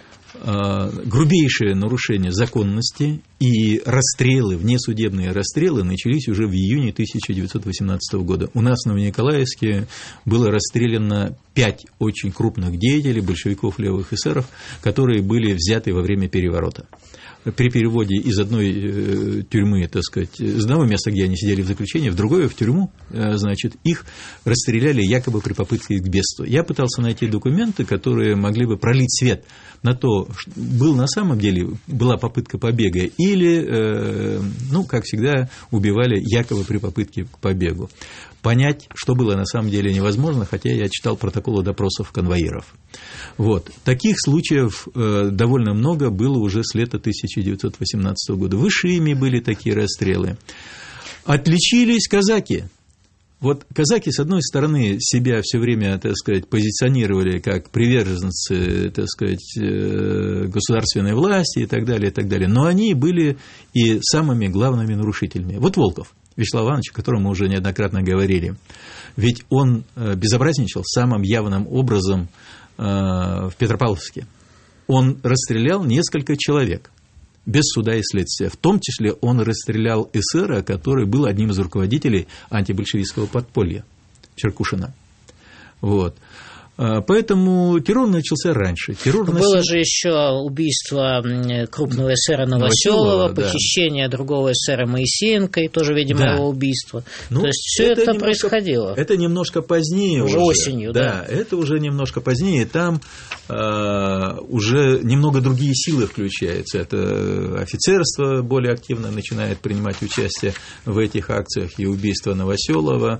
Грубейшие нарушения законности и расстрелы, внесудебные расстрелы начались уже в июне тысяча девятьсот восемнадцатого года. У нас в Новониколаевске было расстреляно пять очень крупных деятелей, большевиков, левых эсеров, которые были взяты во время переворота. При переводе из одной тюрьмы, так сказать, из одного места, где они сидели в заключении, в другое, в тюрьму, значит, их расстреляли якобы при попытке к бегству. Я пытался найти документы, которые могли бы пролить свет на то, был на самом деле, была попытка побега, или, ну, как всегда, убивали якобы при попытке к побегу. Понять, что было на самом деле, невозможно, хотя я читал протоколы допросов конвоиров. Вот. Таких случаев э, довольно много было уже с лета тысяча девятьсот восемнадцатого года. В Ишиме были такие расстрелы. Отличились казаки. Вот казаки, с одной стороны, себя все время, так сказать, позиционировали как приверженцы, так сказать, государственной власти и так далее, и так далее, но они были и самыми главными нарушителями. Вот Волков Вячеслав Иванович, о котором мы уже неоднократно говорили, ведь он безобразничал самым явным образом в Петропавловске. Он расстрелял несколько человек без суда и следствия. В том числе он расстрелял эсера, который был одним из руководителей антибольшевистского подполья, Черкушина. Вот. Поэтому террор начался раньше. Террор Было носил... же еще убийство крупного эсера Новоселова, похищение да. другого эсера Моисеенко и тоже, видимо, да. его убийство. Ну, То есть все это, это немножко, происходило. Это немножко позднее уже. Уже осенью, да. Да, это уже немножко позднее. Там э, уже немного другие силы включаются. Это офицерство более активно начинает принимать участие в этих акциях, и убийство Новоселова,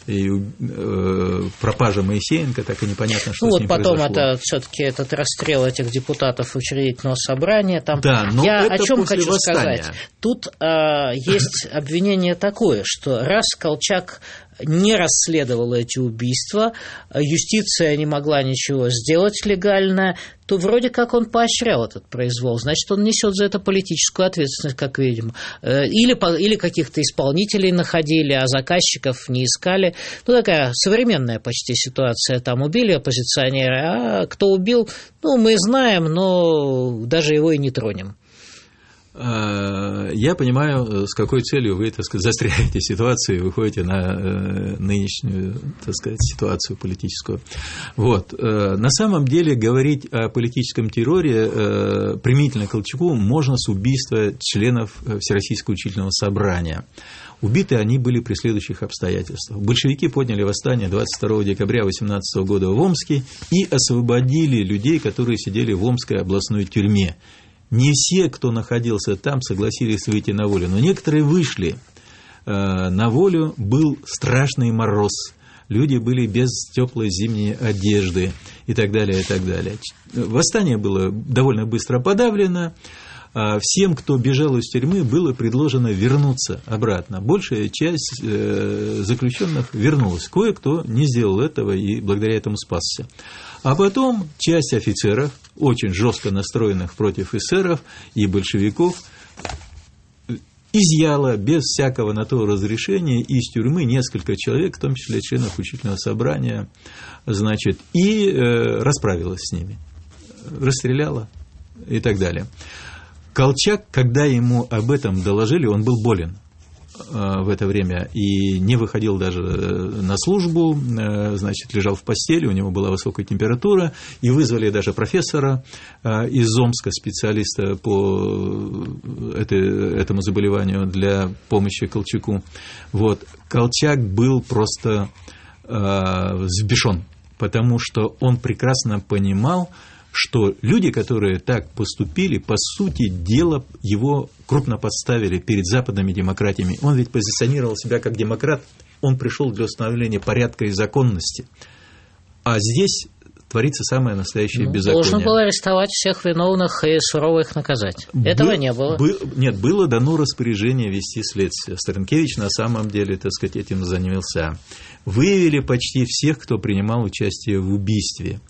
и э, пропажа Моисеенко, так и непонятно, что ну, с вот ним потом произошло. это все-таки этот расстрел этих депутатов учредительного собрания. Там, да, но я это о чем после хочу восстания. сказать. Тут э, есть обвинение такое, что раз Колчак не расследовала эти убийства, юстиция не могла ничего сделать легально, то вроде как он поощрял этот произвол. Значит, он несет за это политическую ответственность, как видим. Или, или каких-то исполнителей находили, а заказчиков не искали. Ну, такая современная почти ситуация. Там убили оппозиционера, а кто убил, ну, мы знаем, но даже его и не тронем. Я понимаю, с какой целью вы, так сказать, застряете ситуацию и выходите на нынешнюю, так сказать, ситуацию политическую. Вот. На самом деле говорить о политическом терроре применительно к Колчаку можно с убийства членов Всероссийского учительного собрания. Убиты они были при следующих обстоятельствах. Большевики подняли восстание двадцать второго декабря тысяча девятьсот восемнадцатого года в Омске и освободили людей, которые сидели в Омской областной тюрьме. Не все, кто находился там, согласились выйти на волю, но некоторые вышли. На волю был страшный мороз, люди были без теплой зимней одежды и так далее, и так далее. Восстание было довольно быстро подавлено. Всем, кто бежал из тюрьмы, было предложено вернуться обратно. Большая часть заключенных вернулась. Кое-кто не сделал этого и благодаря этому спасся. А потом часть офицеров, очень жестко настроенных против эсеров и большевиков, изъяла без всякого на то разрешения из тюрьмы несколько человек, в том числе членов учительного собрания, значит, и э, расправилась с ними, расстреляла и так далее. Колчак, когда ему об этом доложили, он был болен в это время и не выходил даже на службу, значит, лежал в постели, у него была высокая температура, и вызвали даже профессора из Омска, специалиста по этому заболеванию для помощи Колчаку. Вот. Колчак был просто взбешен, потому что он прекрасно понимал, что люди, которые так поступили, по сути дела, его крупно подставили перед западными демократиями. Он ведь позиционировал себя как демократ, он пришел для установления порядка и законности. А здесь творится самое настоящее ну, беззаконие. Должен был арестовать всех виновных и сурово их наказать. Этого был, не было. Был, нет, было дано распоряжение вести следствие. Старенкевич на самом деле, так сказать, этим занялся. Выявили почти всех, кто принимал участие в убийстве.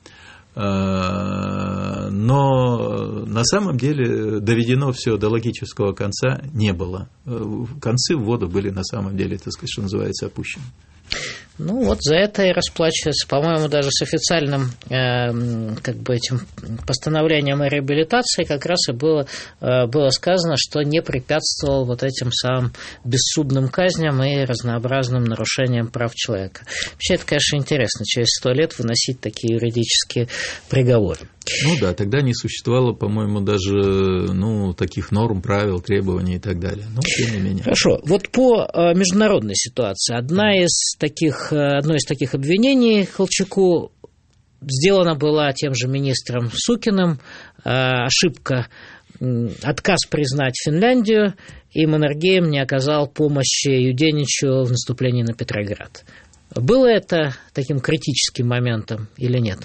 Но на самом деле доведено все до логического конца не было. Концы в воду были на самом деле, так сказать, что называется, опущены. Ну, вот за это и расплачивается, по-моему, даже с официальным э, как бы этим постановлением о реабилитации как раз и было, э, было сказано, что не препятствовал вот этим самым бессудным казням и разнообразным нарушениям прав человека. Вообще, это, конечно, интересно, через сто лет выносить такие юридические приговоры. Ну да, тогда не существовало, по-моему, даже ну, таких норм, правил, требований и так далее. Но тем не менее. Хорошо. Вот по международной ситуации. Одна из таких, одно из таких обвинений Колчаку сделана была тем же министром Сукиным. Ошибка, отказ признать Финляндию, и Маннергейм не оказал помощи Юденичу в наступлении на Петроград. Было это таким критическим моментом или нет?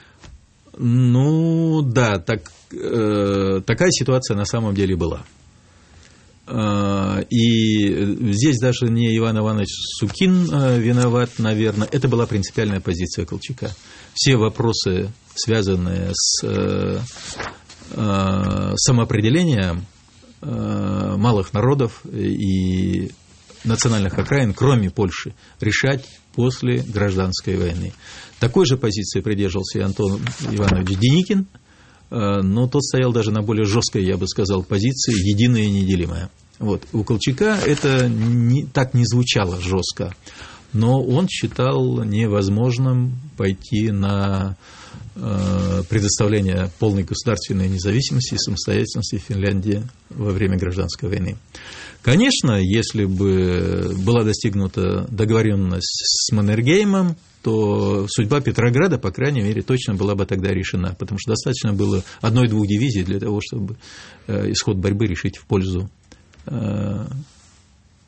Ну, да, так, э, такая ситуация на самом деле была. Э, и здесь даже не Иван Иванович Сукин э, виноват, наверное, это была принципиальная позиция Колчака. Все вопросы, связанные с э, э, самоопределением э, малых народов и национальных окраин, кроме Польши, решать после гражданской войны. Такой же позиции придерживался и Антон Иванович Деникин, но тот стоял даже на более жесткой, я бы сказал, позиции, единая и неделимая. Вот. У Колчака это не, так не звучало жестко, но он считал невозможным пойти на э, предоставление полной государственной независимости и самостоятельности Финляндии во время гражданской войны. Конечно, если бы была достигнута договоренность с Маннергеймом, то судьба Петрограда, по крайней мере, точно была бы тогда решена, потому что достаточно было одной-двух дивизий для того, чтобы исход борьбы решить в пользу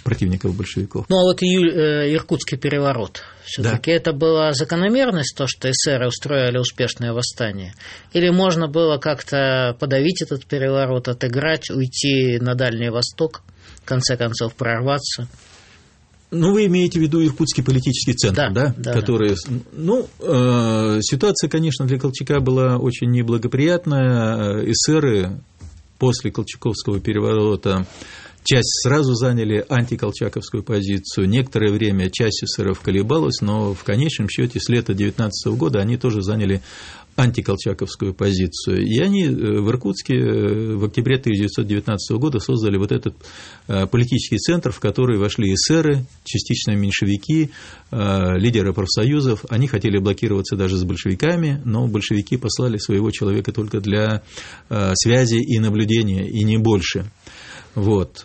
противников большевиков. Ну, а вот июль, э, Иркутский переворот, все-таки да. Это была закономерность, то, что эсеры устроили успешное восстание? Или можно было как-то подавить этот переворот, отыграть, уйти на Дальний Восток, в конце концов прорваться? Ну, вы имеете в виду Иркутский политический центр, да? да? да который, да. Ну, э, ситуация, конечно, для Колчака была очень неблагоприятная. Эсеры после Колчаковского переворота часть сразу заняли антиколчаковскую позицию. Некоторое время часть эсеров колебалась, но в конечном счете с лета девятнадцатого года они тоже заняли антиколчаковскую позицию. И они в Иркутске в октябре тысяча девятьсот девятнадцатого года создали вот этот политический центр, в который вошли эсеры, частично меньшевики, лидеры профсоюзов. Они хотели блокироваться даже с большевиками, но большевики послали своего человека только для связи и наблюдения, и не больше. Вот.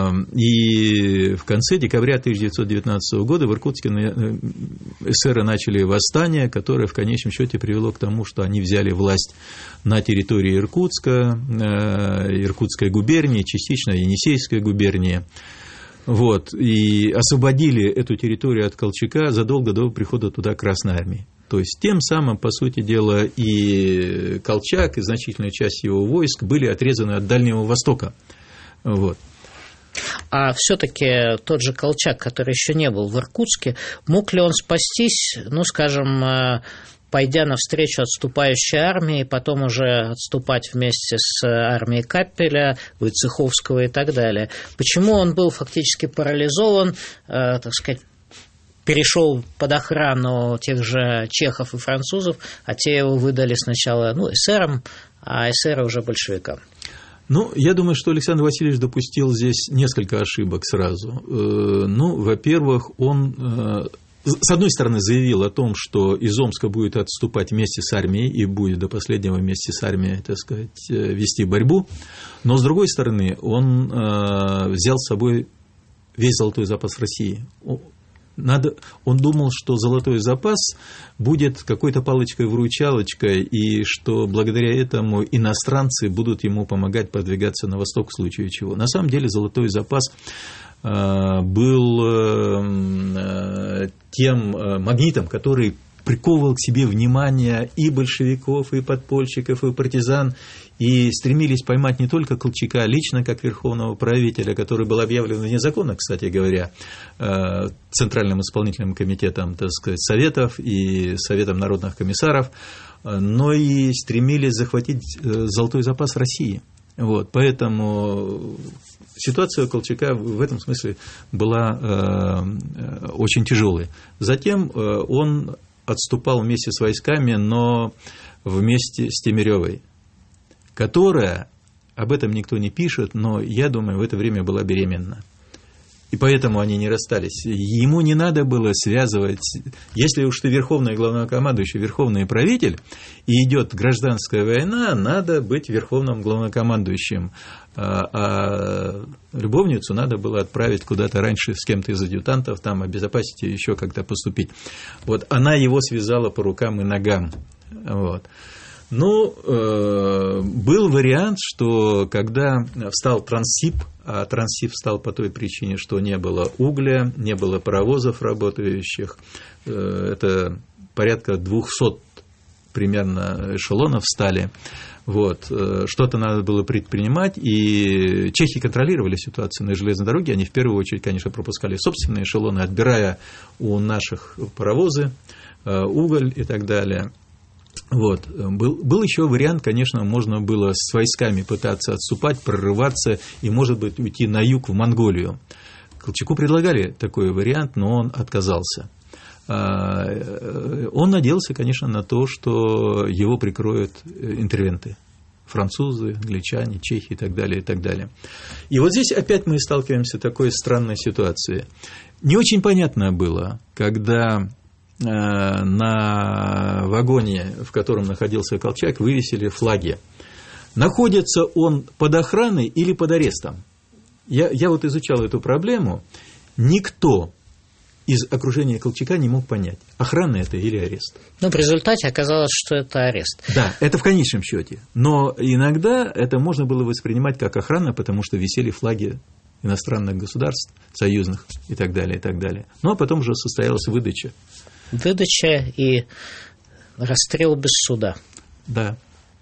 И в конце декабря тысяча девятьсот девятнадцатого года в Иркутске эсеры начали восстание, которое в конечном счете привело к тому, что они взяли власть на территории Иркутска, Иркутской губернии, частично Енисейской губернии. Вот. И освободили эту территорию от Колчака задолго до прихода туда Красной Армии. То есть тем самым, по сути дела, и Колчак, и значительная часть его войск были отрезаны от Дальнего Востока. Вот. А все-таки тот же Колчак, который еще не был в Иркутске, мог ли он спастись, ну, скажем, пойдя навстречу отступающей армии, потом уже отступать вместе с армией Каппеля, Войцеховского и так далее? Почему он был фактически парализован, так сказать, перешел под охрану тех же чехов и французов, а те его выдали сначала, ну, эсерам, а эсеры уже большевикам? Ну, я думаю, что Александр Васильевич допустил здесь несколько ошибок сразу. Ну, во-первых, он, с одной стороны, заявил о том, что из Омска будет отступать вместе с армией и будет до последнего вместе с армией, так сказать, вести борьбу, но, с другой стороны, он взял с собой весь золотой запас России. Надо, он думал, что золотой запас будет какой-то палочкой-выручалочкой, и что благодаря этому иностранцы будут ему помогать продвигаться на восток в случае чего. На самом деле золотой запас был тем магнитом, который приковывал к себе внимание и большевиков, и подпольщиков, и партизан, и стремились поймать не только Колчака лично, как верховного правителя, который был объявлен вне закона, кстати говоря, Центральным исполнительным комитетом, так сказать, Советов и Советом народных комиссаров, но и стремились захватить золотой запас России. Вот, поэтому ситуация у Колчака в этом смысле была э, очень тяжелой. Затем э, он отступал вместе с войсками, но вместе с Тимирёвой, которая, об этом никто не пишет, но, я думаю, в это время была беременна. И поэтому они не расстались. Ему не надо было связывать, если уж ты верховный главнокомандующий, верховный правитель, и идет гражданская война, надо быть верховным главнокомандующим. А, а любовницу надо было отправить куда-то раньше с кем-то из адъютантов, там обезопасить ее, еще как-то поступить. Вот она его связала по рукам и ногам. Вот. Ну, э, был вариант, что когда встал Транссиб, а Транссиб встал по той причине, что не было угля, не было паровозов работающих, э, это порядка двухсот примерно эшелонов встали, вот, э, что-то надо было предпринимать, и чехи контролировали ситуацию на железной дороге, они в первую очередь, конечно, пропускали собственные эшелоны, отбирая у наших паровозы, э, уголь и так далее. Вот. Был, был еще вариант, конечно, можно было с войсками пытаться отступать, прорываться и, может быть, уйти на юг в Монголию. Колчаку предлагали такой вариант, но он отказался. Он надеялся, конечно, на то, что его прикроют интервенты. Французы, англичане, чехи и так далее, и так далее. И вот здесь опять мы сталкиваемся с такой странной ситуацией. Не очень понятно было, когда на вагоне, в котором находился Колчак, вывесили флаги. Находится он под охраной или под арестом? Я, я вот изучал эту проблему. Никто из окружения Колчака не мог понять, охрана это или арест. Но в результате оказалось, что это арест. Да, это в конечном счете. Но иногда это можно было воспринимать как охрана, потому что висели флаги иностранных государств, союзных и так далее, и так далее. Ну, а потом уже состоялась выдача. Выдача и расстрел без суда. Да.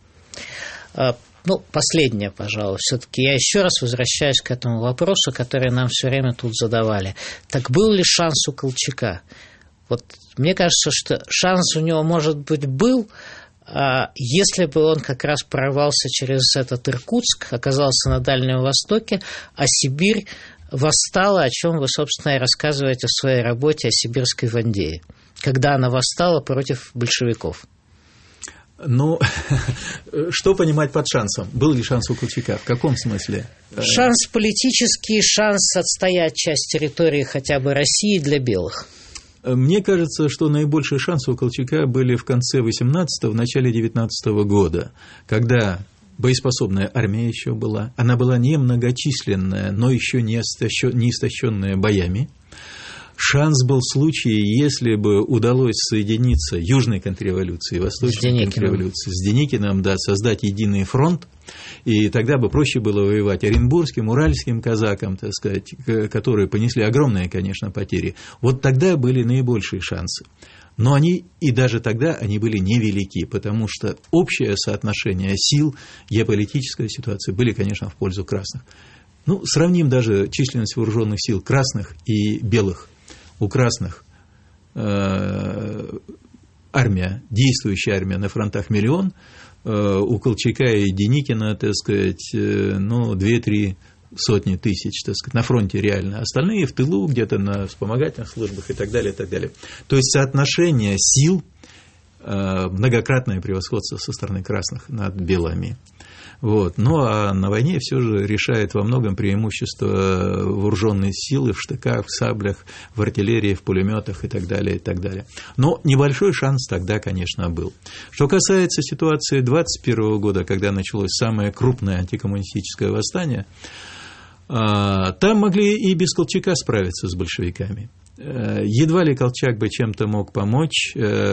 Ну, последнее, пожалуй. Все-таки я еще раз возвращаюсь к этому вопросу, который нам все время тут задавали. Так был ли шанс у Колчака? Вот мне кажется, что шанс у него, может быть, был, если бы он как раз прорвался через этот Иркутск, оказался на Дальнем Востоке, а Сибирь восстала, о чем вы, собственно, и рассказываете в своей работе о сибирской Вандее, когда она восстала против большевиков. Ну, что понимать под шансом? Был ли шанс у Колчака? В каком смысле? Шанс политический, шанс отстоять часть территории хотя бы России для белых. Мне кажется, что наибольшие шансы у Колчака были в конце восемнадцатого, в начале девятнадцатого года, когда боеспособная армия еще была. Она была немногочисленная, но еще не истощенная боями. Шанс был в случае, если бы удалось соединиться Южной контрреволюции и Восточной контрреволюции с Деникиным, да, создать единый фронт, и тогда бы проще было воевать оренбургским, уральским казакам, так сказать, которые понесли огромные, конечно, потери. Вот тогда были наибольшие шансы. Но они, и даже тогда они были невелики, потому что общее соотношение сил, геополитическая ситуация были, конечно, в пользу красных. Ну, сравним даже численность вооруженных сил красных и белых. У красных э, армия, действующая армия на фронтах миллион, э, у Колчака и Деникина, так сказать, э, ну, две-три сотни тысяч, так сказать, на фронте реально, остальные в тылу, где-то на вспомогательных службах и так далее, и так далее. То есть соотношение сил, э, многократное превосходство со стороны красных над белыми. Вот. Ну, а на войне все же решает во многом преимущество вооруженной силы в штыках, в саблях, в артиллерии, в пулеметах и так далее, и так далее. Но небольшой шанс тогда, конечно, был. Что касается ситуации двадцать первого года, когда началось самое крупное антикоммунистическое восстание, там могли и без Колчака справиться с большевиками. Едва ли Колчак бы чем-то мог помочь.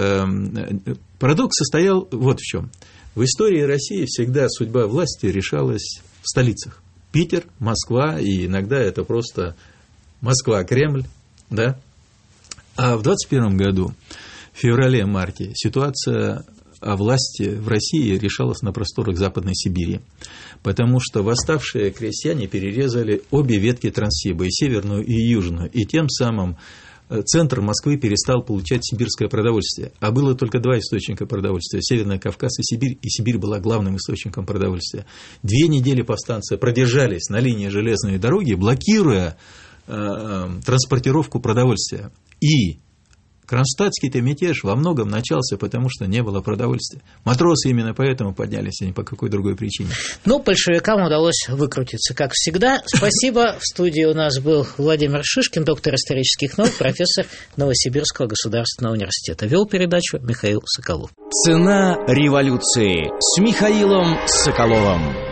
Парадокс состоял вот в чем. В истории России всегда судьба власти решалась в столицах. Питер, Москва, и иногда это просто Москва-Кремль, да? А в двадцать первом году, в феврале-марте, ситуация о власти в России решалась на просторах Западной Сибири, потому что восставшие крестьяне перерезали обе ветки Транссиба, и северную, и южную, и тем самым центр Москвы перестал получать сибирское продовольствие, а было только два источника продовольствия – Северный Кавказ и Сибирь, и Сибирь была главным источником продовольствия. Две недели повстанцы продержались на линии железной дороги, блокируя э, транспортировку продовольствия. И кронштадтский-то мятеж во многом начался, потому что не было продовольствия. Матросы именно поэтому поднялись, а не по какой другой причине. Ну, большевикам удалось выкрутиться, как всегда. Спасибо. В студии у нас был Владимир Шишкин, доктор исторических наук, профессор Новосибирского государственного университета. Вел передачу Михаил Соколов. «Цена революции» с Михаилом Соколовым.